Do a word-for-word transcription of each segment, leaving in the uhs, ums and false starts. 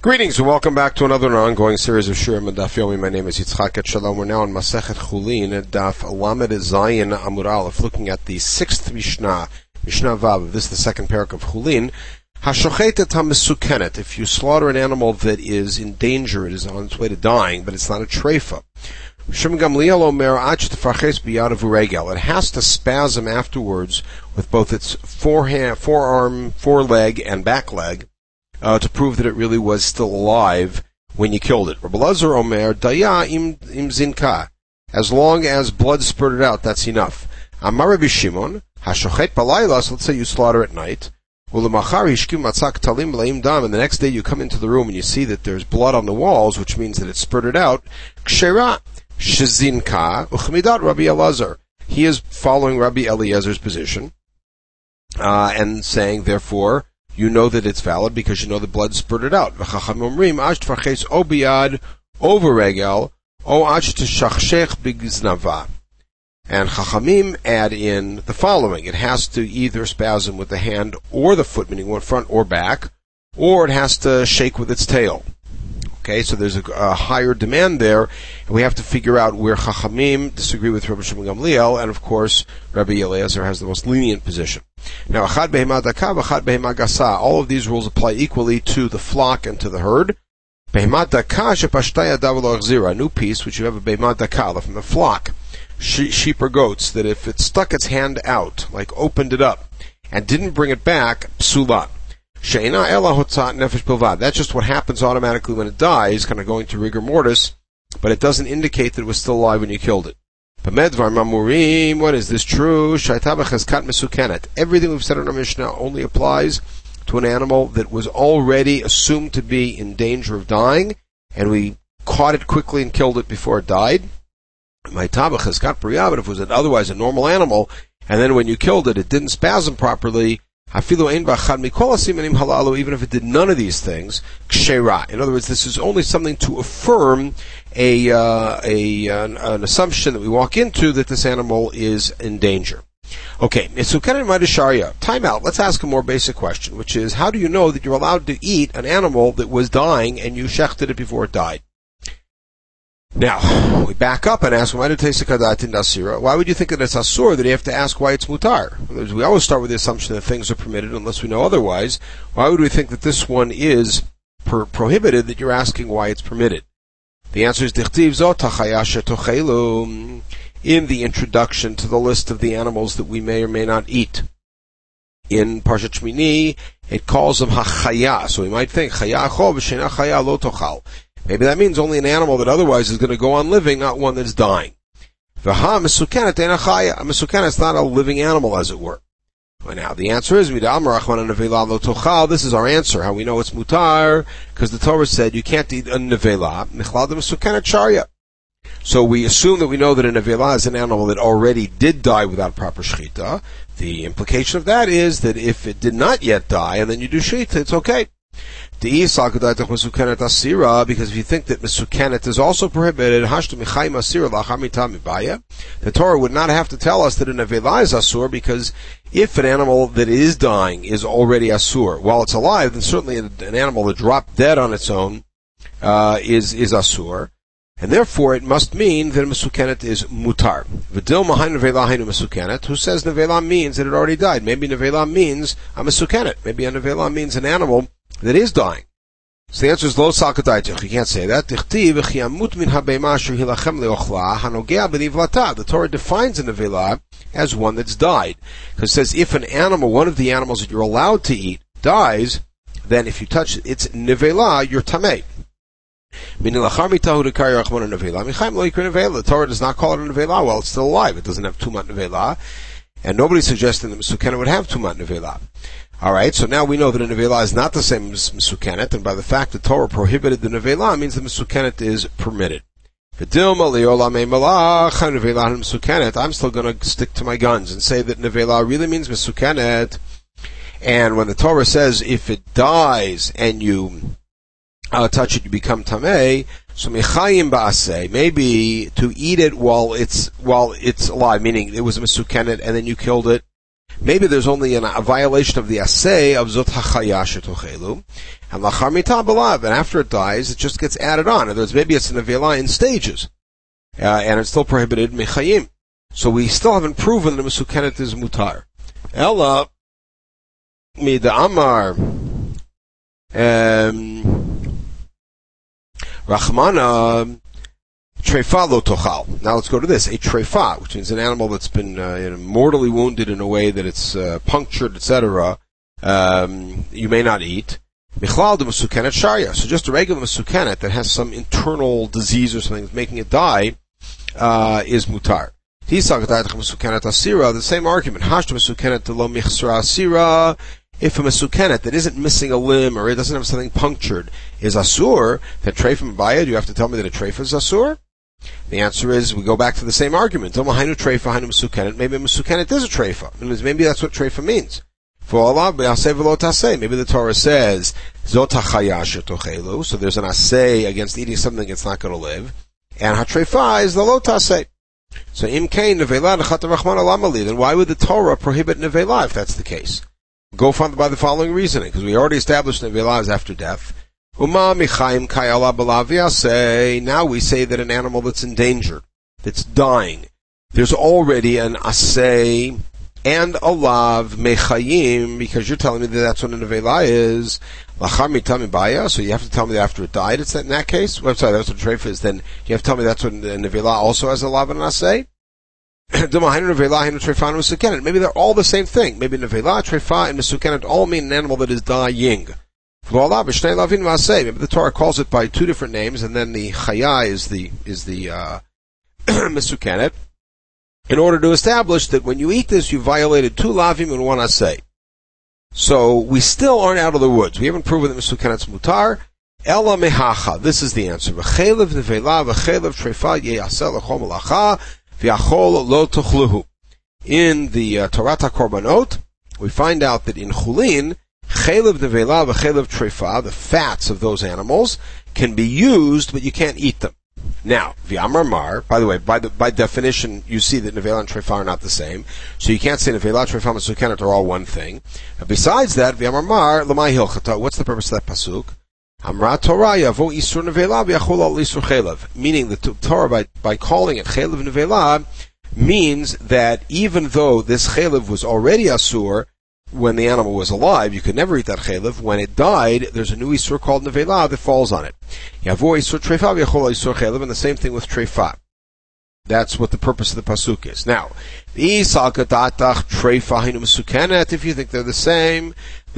Greetings and welcome back to another ongoing series of Shirim and Daf Yomi. My name is Yitzchak Et Shalom. We're now in Masechet Chulin, Daf Lamed Zayin Amud Aleph, looking at the sixth Mishnah, Mishnah Vav. This is the second parak of Chulin. Hashochetet HaMesukenet. If you slaughter an animal that is in danger, it is on its way to dying, but it's not a treifa. Shimon Gamliel Omer Ach Tefarches Biyad V'Regel. It has to spasm afterwards with both its forehand, forearm, foreleg, and back leg. Uh, to prove that it really was still alive when you killed it. Rabbi Lazar Omer, Daya im, im zinka. As long as blood spurted out, that's enough. Amar Rabbi Shimon, Hashochet balayla, so let's say you slaughter at night. Ulemachar hishkim matzak talim leim dam, and the next day you come into the room and you see that there's blood on the walls, which means that it spurted out. Kshera, shezinka, uchmidat Rabbi Elazar. He is following Rabbi Eliezer's position, uh, and saying, therefore, you know that it's valid because you know the blood spurted out. And Chachamim add in the following. It has to either spasm with the hand or the foot, meaning one front or back, or it has to shake with its tail. Okay, so there's a, a higher demand there, and we have to figure out where Chachamim disagree with Rabbi Shimon Gamliel, and of course, Rabbi Eliezer has the most lenient position. Now, achad behema daka, achad behema gasa. All of these rules apply equally to the flock and to the herd. Behema daka shepashtaya davalo achzira. A new piece, which you have a behema daka from the flock, sheep or goats, that if it stuck its hand out, like opened it up, and didn't bring it back, psula. She'ena ela hotzat nefesh bilvad. That's just what happens automatically when it dies, kind of going to rigor mortis, but it doesn't indicate that it was still alive when you killed it. B'medvar mamurim, what is this true? Shayta b'chazkat mesukenet. Everything we've said in our Mishnah only applies to an animal that was already assumed to be in danger of dying, and we caught it quickly and killed it before it died. Ma'ita b'chazkat priya, but if it was an, otherwise a normal animal, and then when you killed it, it didn't spasm properly, even if it did none of these things, kshera. In other words, this is only something to affirm a, uh, a an, an assumption that we walk into that this animal is in danger. Okay, time out. Let's ask a more basic question, which is, how do you know that you're allowed to eat an animal that was dying and you shechted it before it died? Now, we back up and ask, why did Asira? Why would you think that it's Asur that you have to ask why it's Mutar? We always start with the assumption that things are permitted unless we know otherwise. Why would we think that this one is per- prohibited, that you're asking why it's permitted? The answer is Dichtiv Zot Tachayasha Tochelu, in the introduction to the list of the animals that we may or may not eat. In Parshat Shmini, it calls them Hachaya, so we might think Chaya Achol v'Shena Chaya Lo Tochal. Maybe that means only an animal that otherwise is going to go on living, not one that's dying. V'ha mesukenet eina chaya. A mesukenet is not a living animal, as it were. Well, now, the answer is, this is our answer, how we know it's mutar, because the Torah said you can't eat a nevela, michlal de mesukenet sharya. So we assume that we know that a nevela is an animal that already did die without proper shechita. The implication of that is that if it did not yet die, and then you do shechita, it's okay. Because if you think that mesukenet is also prohibited, the Torah would not have to tell us that an nevela is asur, because if an animal that is dying is already asur while it's alive, then certainly an animal that dropped dead on its own uh, is is asur, and therefore it must mean that mesukenet is mutar. Who says nevela means that it already died? Maybe nevela means a mesukenet. Maybe a nevela means an animal that is dying. So the answer is lo salkadaitich. You can't say that. The Torah defines a nevela as one that's died. Because it says if an animal, one of the animals that you're allowed to eat, dies, then if you touch its nevela, you're tamei. The Torah does not call it a nevela while it's still alive. It doesn't have tumat nevela. And nobody's suggesting that Mesukenet would have tumat nevela. Alright, so now we know that a nevela is not the same as mesukenet, and by the fact that Torah prohibited the nevela means that mesukenet is permitted. I'm still going to stick to my guns and say that nevela really means mesukenet, and when the Torah says if it dies and you uh, touch it, you become tamei, so mechayim ba'aseh, maybe to eat it while it's while it's alive, meaning it was a mesukenet and then you killed it, Maybe there's only an, a violation of the asay of zot hachaya shetochelu, and lachar mitah b'lav, and after it dies, it just gets added on. In other words, maybe it's an nevela in stages, uh, and it's still prohibited mechayim. So we still haven't proven that mesukenet is mutar. Ella mida amar um, Rachmana trefa lo tochal. Now let's go to this. A trefa, which means an animal that's been uh, mortally wounded in a way that it's uh, punctured, et cetera. Um, you may not eat. Michlal de mesukenet sharia. So just a regular mesukenet that has some internal disease or something that's making it die uh, is mutar. The same argument. If a mesukenet that isn't missing a limb or it doesn't have something punctured is asur, then trefa mabaya, do you have to tell me that a trefa is asur? The answer is, we go back to the same argument. Maybe a mesukenet is a trefa. Maybe that's what trefa means. For Allah, maybe the Torah says, zot hachaya shetochelu, so there's an asay against eating something that's not going to live, and hatrefa is the lo taseh. So im kain nevela nechat rachman alamali, then why would the Torah prohibit nevela if that's the case? Go by the following reasoning, because we already established nevela is after death. Uma michaim kayala b'lavia say, now we say that an animal that's endangered, that's dying, there's already an asay and a lav mechayim, because you're telling me that that's what a nevela is. Lachar mitami baya, so you have to tell me that after it died. It's that in that case. Well, I'm sorry, that's what trefa is. Then you have to tell me that's what a nevela also has a lav and an asay. Maybe they're all the same thing. Maybe nevela, trefa, and mesukenet all mean an animal that is dying. Maybe the Torah calls it by two different names, and then the chaya is the is the uh, mesukenet, in order to establish that when you eat this, you violated two lavim and one asay. So we still aren't out of the woods. We haven't proven that mesukenet's mutar. Ella mehacha. This is the answer. V'chelev nevela v'chelev trefa yeyaseh l'chol malacha v'yachol lo tuchluhu. In the uh, Torah HaKorbanot, we find out that in chulin, chelev nevela v'chelev trefa, the fats of those animals, can be used, but you can't eat them. Now, v'amar mar, by the way, by the, by definition, you see that nevela and trefa are not the same. So you can't say nevela, trefa, and mesukenet are all one thing. And besides that, v'amar mar, l'mai hilchata, what's the purpose of that pasuk? Amra Torah yavo isur nevela v'yachol al isur chelev. Meaning the Torah, by, by calling it chelev nevela, means that even though this chelev was already asur, when the animal was alive, you could never eat that chelev. When it died, there's a new isur called nevela that falls on it. Yavo isur trefa v'yachol isur chelev, and the same thing with trefa. That's what the purpose of the pasuk is. Now, if you think they're the same,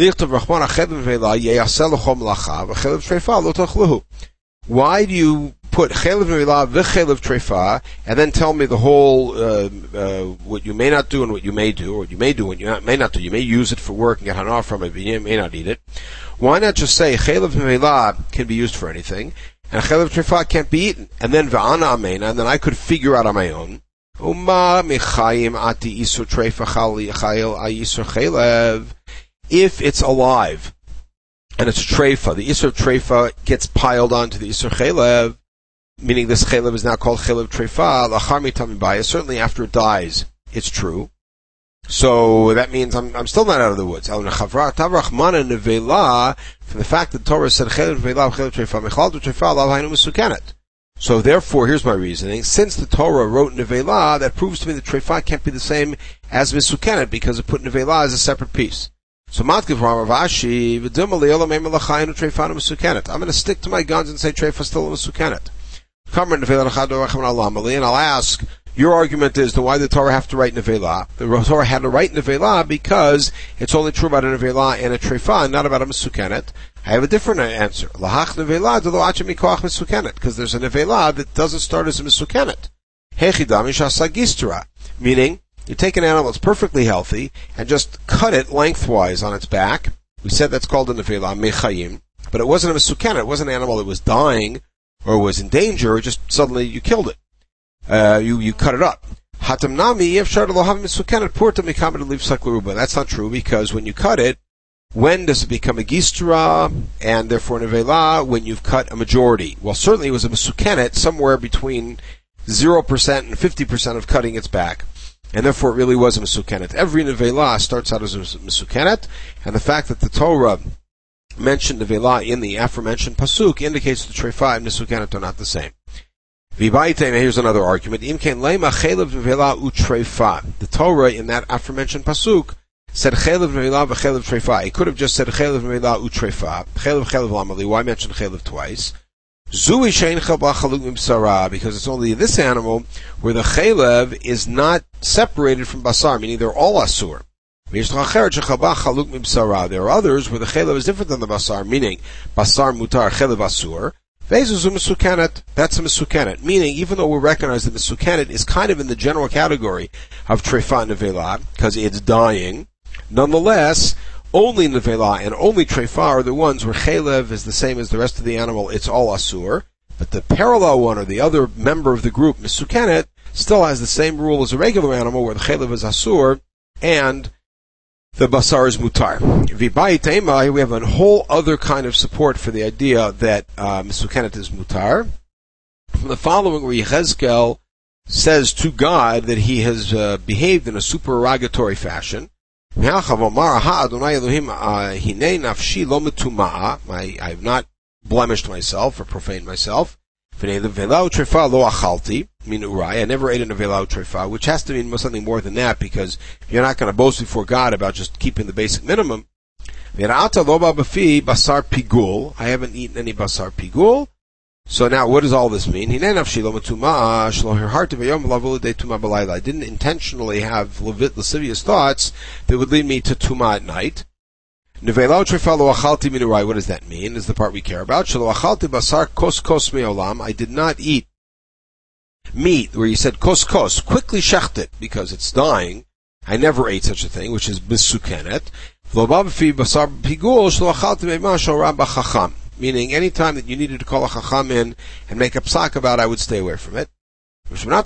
why do you put chelev nevela v'chelev trefa and then tell me the whole uh, uh, what you may not do and what you may do, or what you may do and you may not do? You may use it for work and get hana from it, but you may not eat it. Why not just say chelev nevela can be used for anything and chelev trefa can't be eaten, and then v'ana amena, and then I could figure out on my own. Uma michayim ati isur trefa chali chayil ayisur chelev. If it's alive and it's trefa, the isur trefa gets piled onto the isur chelev, meaning this chelev is now called chelev trefa, lachar mitami baya, certainly after it dies, it's true. So that means I'm, I'm still not out of the woods. From the fact that Torah said chelev nevela chelev trefa, mechlal to trefa lav hainu mesukenet. So therefore, here's my reasoning. Since the Torah wrote nevela, that proves to me that trefa can't be the same as mesukenet, because it put nevela as a separate piece. So Matkiv Rav Ashi, I'm going to stick to my guns and say trefa still a mesukenet. And I'll ask, your argument is, then why did the Torah have to write nevela? The Torah had to write nevela because it's only true about a nevela and a trefa, and not about a mesukenet. I have a different answer. Lahach nevela de lo achem mikoach mesukenet, because there's a nevela that doesn't start as a mesukenet. Hechidam ishasagistra, meaning you take an animal that's perfectly healthy and just cut it lengthwise on its back. We said that's called a nevela mechayim, but it wasn't a mesukenet. It wasn't an animal that was dying or was in danger, or just suddenly you killed it. Uh, you, you cut it up. Hatamnami, that's not true, because when you cut it, when does it become a gistra, and therefore nevela? When you've cut a majority. Well, certainly it was a mesukenet, somewhere between zero percent and fifty percent of cutting its back. and therefore it really was a Mesukenet. Every Nevelah starts out as a Mesukenet, and the fact that the Torah mentioned Nevelah in the aforementioned Pasuk indicates the Treifa and Mesukenet are not the same. Here's another argument. The Torah in that aforementioned Pasuk said Chelev Nevelah v'Chelev Treifa. It could have just said Chelev Nevelah u'Treifa. Chelev Chelev Lamali. Why mention Chelev twice? Zui shein chelba chaluk mibsara, because it's only this animal where the chelev is not separated from basar, meaning they're all asur. There are others where the chelev is different than the basar, meaning basar mutar chelev asur. Vezuzu mesukenet, that's a mesukenet, meaning even though we recognize that mesukenet is kind of in the general category of treifa nevelah, because it's dying, nonetheless, only Nevelah and only Treifa are the ones where Chelev is the same as the rest of the animal, it's all Asur. But the parallel one, or the other member of the group, Mesukenet, still has the same rule as a regular animal, where the Chelev is Asur, and the Basar is Mutar. Vibai Tema, we have a whole other kind of support for the idea that uh, Mesukenet is Mutar. From the following, where Yechezkel says to God that he has uh, behaved in a supererogatory fashion. I, I have not blemished myself or profaned myself. I never ate a nevelah trefa, which has to mean something more than that, because you're not going to boast before God about just keeping the basic minimum. I haven't eaten any basar pigul. So now, what does all this mean? I didn't intentionally have lascivious thoughts that would lead me to Tumah at night. What does that mean? Is the part we care about. I did not eat meat where you said kos kos, quickly shecht it, because it's dying. I never ate such a thing, which is Mesukenet. Meaning, any time that you needed to call a chacham in and make a psak about, I would stay away from it. He says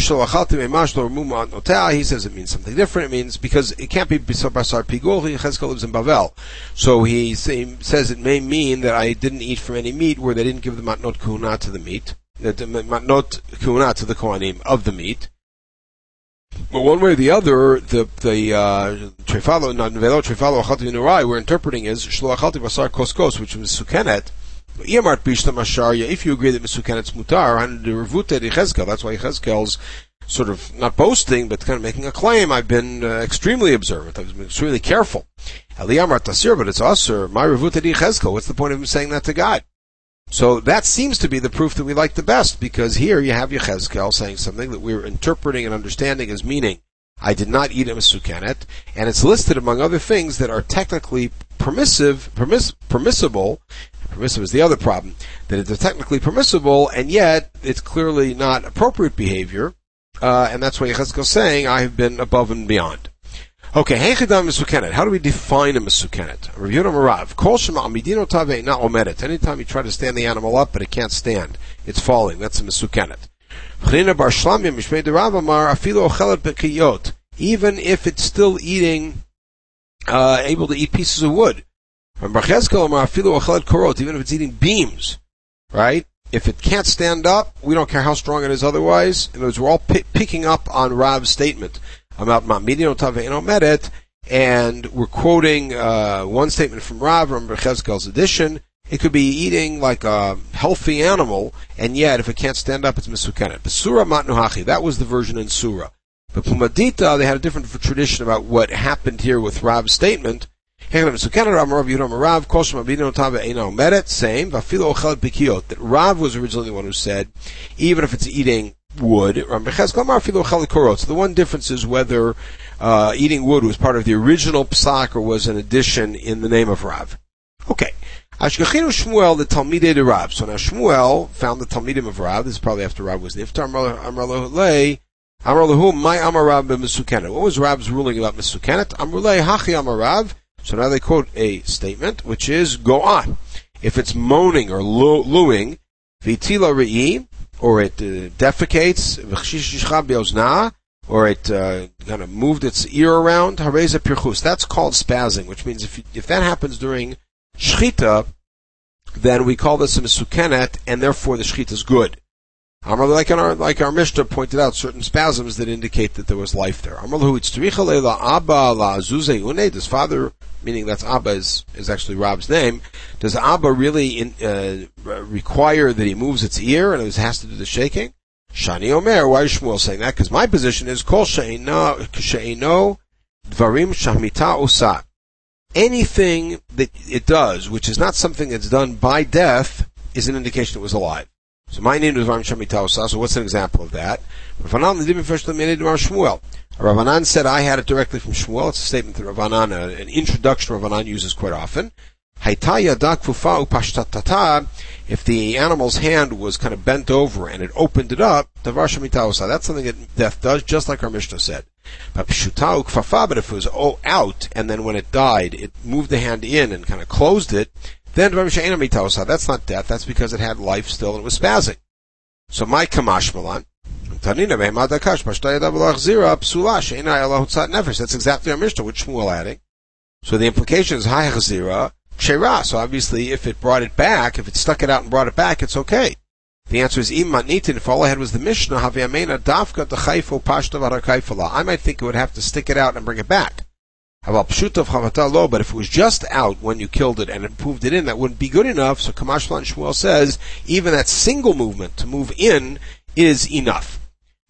it means something different. It means, because it can't be basar pigul. Yechezkel lives in Bavel, so he says it may mean that I didn't eat from any meat where they didn't give the matnot kuhuna to the meat, the matnot kuhuna to the kohanim of the meat. But one way or the other, the the trefalo, not nevelo, trefalo achalti v'nurai, we're interpreting is shlo achalti basar kos kos, which is Mesukenet. If you agree that Mesukenet's mutar, that's why Yechezkel's sort of not boasting, but kind of making a claim. I've been uh, extremely observant. I've been extremely careful. But it's asur. My revuta Yechezkel. What's the point of him saying that to God? So that seems to be the proof that we like the best, because here you have Yechezkel saying something that we're interpreting and understanding as meaning, I did not eat a Mesukenet, and it's listed among other things that are technically permissive, permiss, permissible. Permissive is the other problem, that it's technically permissible, and yet it's clearly not appropriate behavior, uh, and that's why Yechezkel is saying, I have been above and beyond. Okay, Heichidam Mesukenet. How do we define a Mesukenet? Rav Yehuda Marav. Kol shema amidino tave na omeret. Anytime you try to stand the animal up, but it can't stand, it's falling. That's a Mesukenet. Chnina bar Shlamya mishmei de Rav Amar afilo ochelet bekiyot. Even if it's still eating, uh, able to eat pieces of wood. From Bar Chezkel Amar afilo ochelet korot. Even if it's eating beams, right? If it can't stand up, we don't care how strong it is otherwise. In other words, we're all p- picking up on Rav's statement about Ma'amidin Otave Meret, and we're quoting uh, one statement from Rav, from Chezkel's edition. It could be eating like a healthy animal, and yet if it can't stand up, it's Mesukenet. But Surah Matnuhachi, that was the version in Surah. But Pumadita, they had a different tradition about what happened here with Rav's statement. Same, that Rav was originally the one who said, even if it's eating wood, so the one difference is whether uh, eating wood was part of the original psak or was an addition in the name of Rav. Okay. Ashkechinu Shmuel, the Talmidei de Rav. So now Shmuel found the Talmidim of Rav. This is probably after Rav was niftar. Amar lahu, Amar lahu, my Amar Rav b'Mesukenet. What was Rav's ruling about Mesukenet? Amar lei hachi Amar Rav. So now they quote a statement, which is, go on. If it's moaning or looing, v'tila re'i, or it uh, defecates, or it uh, kind of moved its ear around, hareza pirchus. That's called spazzing, which means if you, if that happens during shchita, then we call this a mesukenet, and therefore the shchita is good. Amar, like our, like our Mishnah pointed out, certain spasms that indicate that there was life there. Amar lahu itzricha leila Abba la azuze une. Does father, meaning that's Abba is, is actually Rab's name, does Abba really in, uh, require that he moves its ear and it has to do the shaking? Shani Omer, why is Shmuel saying that? Because my position is kol she'eno dvarim shahmita osa. Anything that it does, which is not something that's done by death, is an indication it was alive. So my name is dvarim shahmita osa. So what's an example of that? Ravanan said I had it directly from Shmuel. It's a statement that Ravanan, uh, an introduction Ravanan uses quite often. If the animal's hand was kind of bent over and it opened it up, that's something that death does, just like our Mishnah said. But if it was out, and then when it died, it moved the hand in and kind of closed it, then that's not death, that's because it had life still and it was spazzing. So my kamashmalan, that's exactly our Mishnah, with Shmuel adding. So the implication is hayachzira. So obviously, if it brought it back, if it stuck it out and brought it back, it's okay. The answer is im matnitin. If all I had was the Mishnah, haviyamena dafka dechayfo pashta v'harakayfala. I might think it would have to stick it out and bring it back. Haval pshuta v'chavata lo. But if it was just out when you killed it and it moved it in, that wouldn't be good enough. So Kamashlan Shmuel says even that single movement to move in is enough.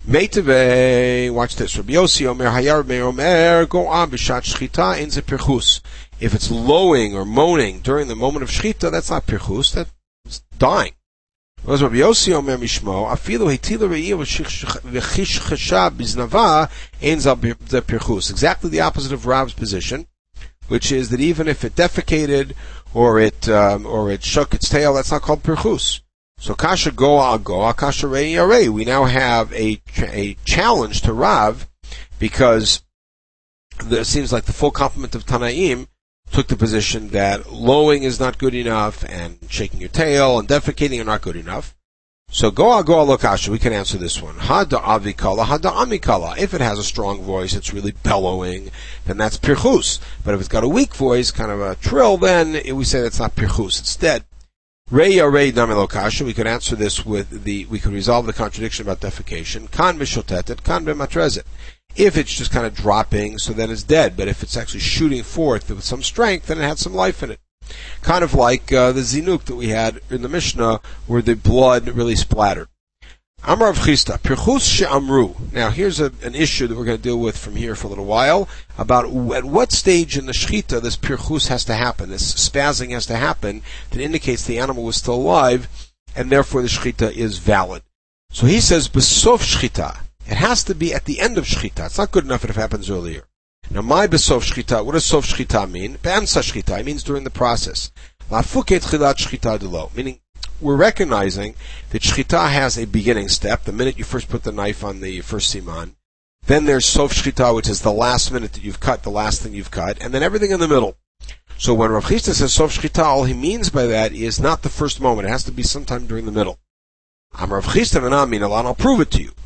Meitave, watch this. Rabbi Yossi Omer Hayar Omer go on b'shat shchita in ze pirchus. If it's lowing or moaning during the moment of shchita, that's not pirchus, that's dying. Whereas Rabbi Yossi Omer Mishmo, afilu hetila re'iyah v'chishchesha biznava ein ze pirchus. Exactly the opposite of Rav's position, which is that even if it defecated or it um, or it shook its tail, that's not called pirchus. So kasha goa goa kasha rei yarei. We now have a a challenge to Rav because it seems like the full complement of Tanaim took the position that lowing is not good enough and shaking your tail and defecating are not good enough. So goa goa lo kasha. We can answer this one. Hada avikala hada amikala. If it has a strong voice, it's really bellowing, then that's pirchus. But if it's got a weak voice, kind of a trill, then we say that's not pirchus. It's dead. Rei Rei Namelo Kasha, we could answer this with the, we could resolve the contradiction about defecation. Kan mishotetet, kan bematrezet. If it's just kind of dropping, so then it's dead. But if it's actually shooting forth with some strength, then it had some life in it. Kind of like uh, the zinuk that we had in the Mishnah, where the blood really splattered. Amar of Chisda, Pirchus she'amru. Now here's a, an issue that we're going to deal with from here for a little while, about at what stage in the Shechita this Pirchus has to happen, this spazzing has to happen, that indicates the animal was still alive, and therefore the Shechita is valid. So he says, Besof Shechita. It has to be at the end of Shechita. It's not good enough if it happens earlier. Now my Besof Shechita, what does Sof Shechita mean? Be'emsa Shechita, it means during the process. Lafuket Chilat Shechita delo, meaning we're recognizing that shchita has a beginning step, the minute you first put the knife on the first siman. Then there's sof shchita, which is the last minute that you've cut, the last thing you've cut, and then everything in the middle. So when Rav Chisda says sof shchita, all he means by that is not the first moment, it has to be sometime during the middle. Am Rav Chisda v'namin alan, I'll prove it to you.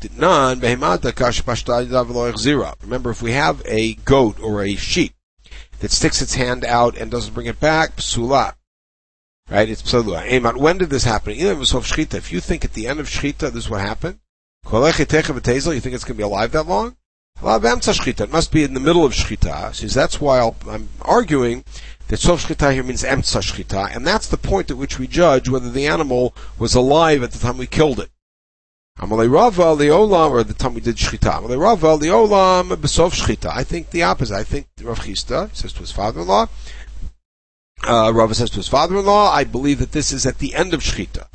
Remember, if we have a goat or a sheep that sticks its hand out and doesn't bring it back, psula. Right? It's psalua. When did this happen? If you think at the end of Shechita this is what happened, you think it's going to be alive that long? It must be in the middle of Shechita. So that's why I'll, I'm arguing that Sof Shechita here means Emtza Shechita, and that's the point at which we judge whether the animal was alive at the time we killed it. Amalei Rava Leolam, or the time we did Shechita. Amalei Rava Leolam Besof Shechita. I think the opposite. I think Rav Chisda says to his father-in-law, Uh, Rava says to his father-in-law, I believe that this is at the end of Shechita.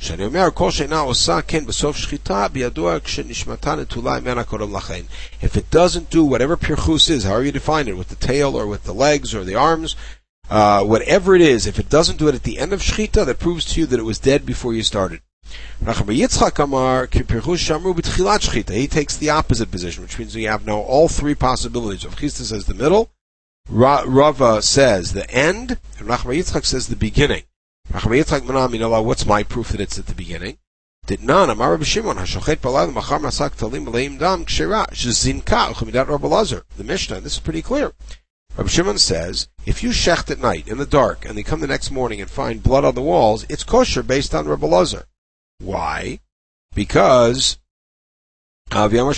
If it doesn't do whatever pirchus is, however you define it, with the tail or with the legs or the arms, uh, whatever it is, if it doesn't do it at the end of Shechita, that proves to you that it was dead before you started. He takes the opposite position, which means we have now all three possibilities. Rav Chisda says the middle, Rava says the end, and Nachman Yitzchak says the beginning. Nachman Yitzchak Manam, you know, what's my proof that it's at the beginning? Did none, Amar Rabbi Shimon, Hashochet Balad, Machar Masak Talim Leim Dam, Kshira, Shezinka, Chumidat Rabbi Lazar. The Mishnah, this is pretty clear. Rabbi Shimon says, if you shecht at night, in the dark, and they come the next morning and find blood on the walls, it's kosher based on Rabbi Lazar. Why? Because uh, we're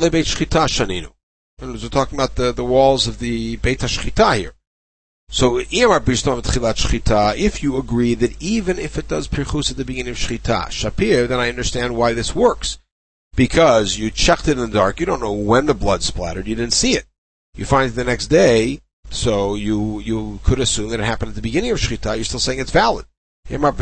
talking about the, the walls of the Beit HaShchita here. So, if you agree that even if it does pirchus at the beginning of Shchita, Shapir, then I understand why this works. Because you checked it in the dark, you don't know when the blood splattered, you didn't see it. You find it the next day, so you you could assume that it happened at the beginning of Shchita, you're still saying it's valid. But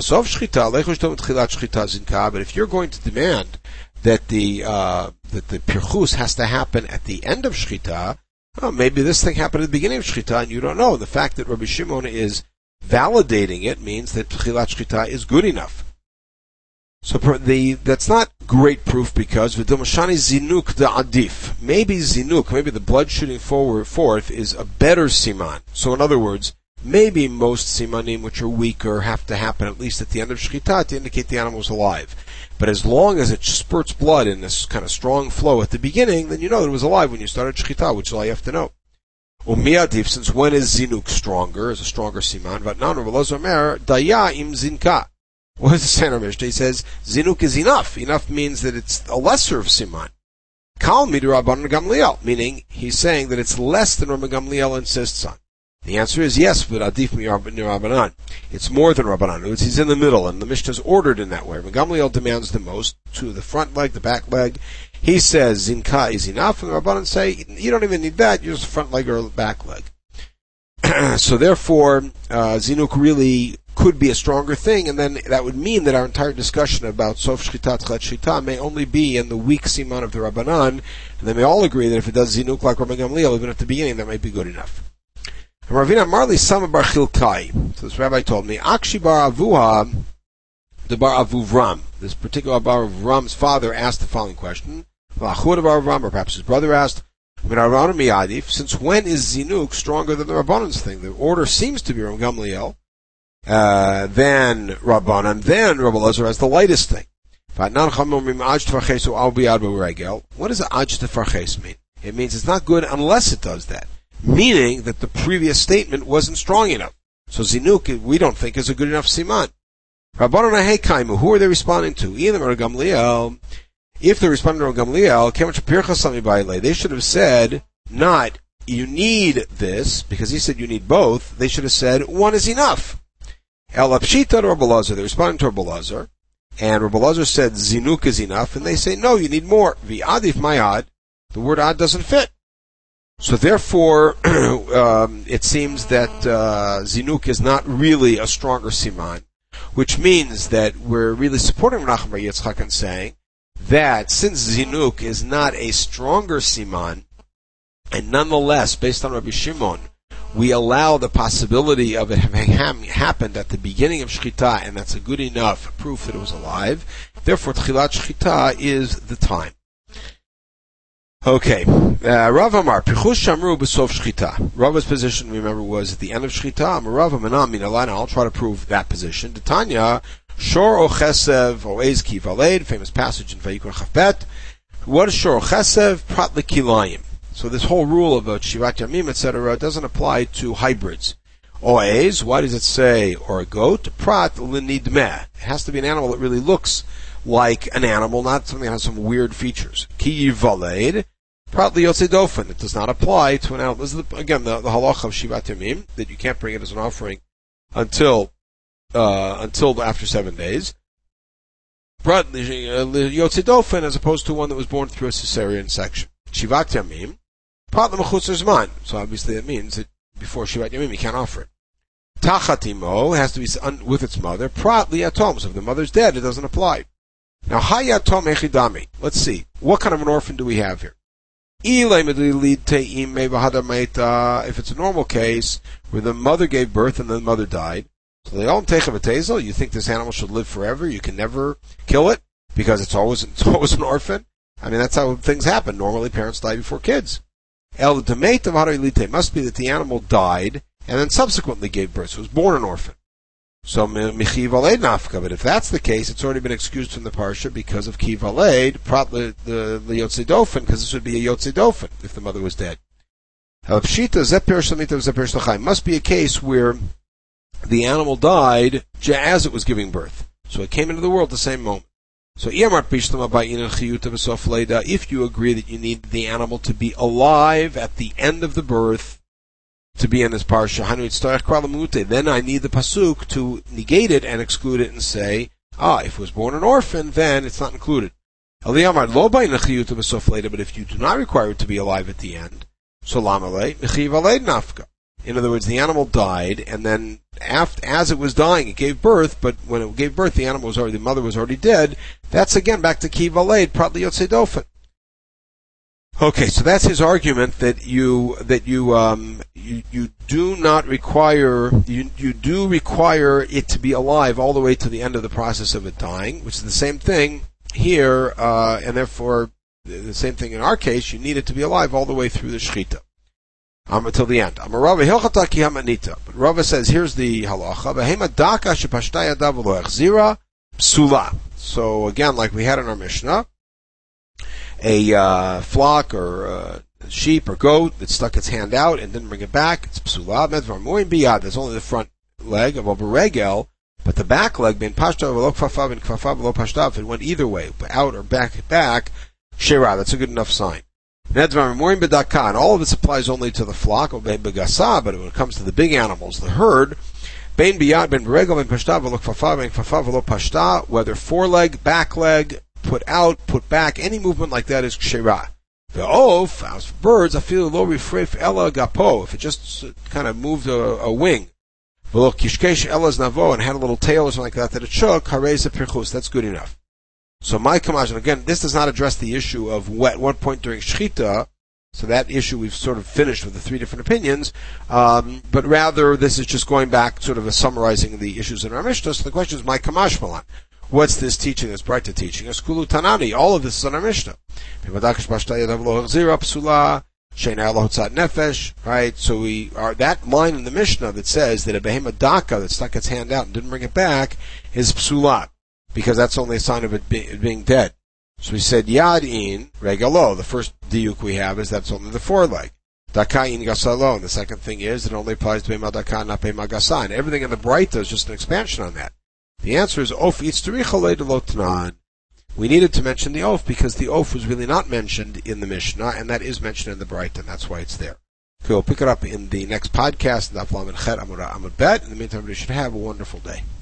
if you're going to demand that the uh, that the pirchus has to happen at the end of Shchita, oh, maybe this thing happened at the beginning of Shchita and you don't know. The fact that Rabbi Shimon is validating it means that Tchilat Shchita is good enough. So the that's not great proof because v'domashani zinuk da'adif. Maybe zinuk, maybe the blood shooting forward forth is a better siman. So in other words, maybe most simanim which are weaker have to happen at least at the end of Shchita to indicate the animal is alive. But as long as it spurts blood in this kind of strong flow at the beginning, then you know that it was alive when you started Shchita, which is all you have to know. Umiyadif, since when is zinuk stronger, is a stronger siman? Vatnan Rav Elazar Omer, daya im zinka. What does it say in our Mishnah? He says, zinuk is enough. Enough means that it's a lesser of siman. Kal midu Rabbanan Gamliel, meaning he's saying that it's less than Rabban Gamliel insists on. The answer is yes, but adif mi Rabbanan. It's more than Rabbanan. He's in the middle, and the Mishnah is ordered in that way. Rabban Gamliel demands the most, to the front leg, the back leg. He says zinka is enough, and the Rabbanan say, you don't even need that, use the front leg or the back leg. So therefore, uh, zinuk really could be a stronger thing, and then that would mean that our entire discussion about sof shchita, tchilat shchita may only be in the weak siman of the Rabbanan, and they may all agree that if it does zinuk like Rabban Gamliel, even at the beginning, that might be good enough. Ravina Marli Sama bar Chilkai. So this rabbi told me, Akshi bar Avuha, the bar Avuvram. This particular bar Avuvram's father asked the following question. V'achud bar Avuvram, or perhaps his brother asked, since when is zinuk stronger than the Rabbanan's thing? The order seems to be Rabban Gamliel, uh, then Rabbanan, then Rabbi Elazar as the lightest thing. What does aj tefarches mean? It means it's not good unless it does that. Meaning that the previous statement wasn't strong enough. So zinuk, we don't think, is a good enough siman. Rabbanan hekaimu, who are they responding to? Either Rabban Gamliel. If they're responding to Rabban Gamliel, they should have said, not, you need this, because he said you need both. They should have said, one is enough. El Apshita to Rabbi Elazar, they're responding to Rabbi Elazar, and Rabbi Elazar said zinuk is enough, and they say, no, you need more. V'adif mayad, the word ad doesn't fit. So therefore, um, it seems that uh, zinuk is not really a stronger siman, which means that we're really supporting Menachem Bar Yitzchak and saying that since zinuk is not a stronger siman, and nonetheless, based on Rabbi Shimon, we allow the possibility of it having happened at the beginning of Shchita, and that's a good enough proof that it was alive. Therefore, Tchilat Shchita is the time. Okay, uh, Rav Amar, Pichus Shamru b'sof Shchita. Rav's position, remember, was at the end of Shchita. Rav Manam min Alana, I'll try to prove that position. Tanya, Shor o Chesev oez ki valed, famous passage in Vayikra Chafbet. What is Shor o Chesev? Prat l'kilayim. So this whole rule about Shivat Yamim, et cetera, doesn't apply to hybrids. Oez, why does it say, or a goat? Prat l'nidmeh. It has to be an animal that really looks like an animal, not something that has some weird features. Ki yivaled, prat liyotze dofen. It does not apply to an animal. This is, the, again, the, the halacha of Shivat Yamim, that you can't bring it as an offering until uh, until after seven days. Prat liyotze dofen, as opposed to one that was born through a cesarean section. Shivat Yamim, prat l'mechutz zman. So obviously that means that before Shivat Yamim you can't offer it. Tachatimo has to be with its mother. Prat liyatom. So if the mother's dead, it doesn't apply. Now, hayatom echidami. Let's see. What kind of an orphan do we have here? If it's a normal case where the mother gave birth and the mother died, so they all take a tezel. You think this animal should live forever? You can never kill it because it's always it's always an orphan. I mean, that's how things happen. Normally, parents die before kids. El demeitav must be that the animal died and then subsequently gave birth. So it was born an orphan. So michi valed nafka, but if that's the case, it's already been excused from the parsha because of ki valed, prat the the yotze dofen, because this would be a yotze dofen if the mother was dead. Pshita zepir shamitav zepir shlachai must be a case where the animal died as it was giving birth, so it came into the world at the same moment. So, if you agree that you need the animal to be alive at the end of the birth to be in this parsha, then I need the pasuk to negate it and exclude it and say, ah, if it was born an orphan, then it's not included. But if you do not require it to be alive at the end, so nafka. In other words, the animal died, and then after, as it was dying, it gave birth, but when it gave birth, the animal was already, the mother was already dead. That's again back to ki valed, probably yotzei dofen. Okay, so that's his argument that you, that you, um, you, you do not require, you, you do require it to be alive all the way to the end of the process of it dying, which is the same thing here, uh, and therefore, the same thing in our case, you need it to be alive all the way through the shechita. Um, until the end. But Rava says, here's the halacha. So again, like we had in our Mishnah, a uh, flock or uh, sheep or goat that stuck its hand out and didn't bring it back, it's psula. There's only the front leg of a regel, but the back leg, ben pashta v'lo kfafav and kfafav v'lo pashtav, it went either way, out or back, back, shera, that's a good enough sign. And all of this applies only to the flock, but when it comes to the big animals, the herd, whether foreleg, back leg, put out, put back, any movement like that is kshera. The oaf, as for birds, I feel low refref ella gapo, if it just kind of moved a, a wing, kishkesh ella's navo, and had a little tail or something like that that it shook, harez a pirchus, that's good enough. So my kamaj, and again, this does not address the issue of what, at what point during shechita, so that issue we've sort of finished with the three different opinions, um, but rather this is just going back, sort of a summarizing the issues in our Mishnah. So the question is, my kamash malan, what's this teaching, this brighter teaching? Eskulu tanani, all of this is in our Mishnah. Right, so we are, that line in the Mishnah that says that a behema daka that stuck its hand out and didn't bring it back is psulat, because that's only a sign of it, be, it being dead. So we said yad in regalo. The first diuk we have is that's only the foreleg. Dakain gasalo. And the second thing is it only applies to bema daka, not bema gasa. And everything in the Braita is just an expansion on that. The answer is of itztaricha ledelotnan. We needed to mention the oaf because the oaf was really not mentioned in the Mishnah, and that is mentioned in the Braita, and that's why it's there. Okay, we'll pick it up in the next podcast. Daf Lamed Chet Amud Bet. In the meantime, we should have a wonderful day.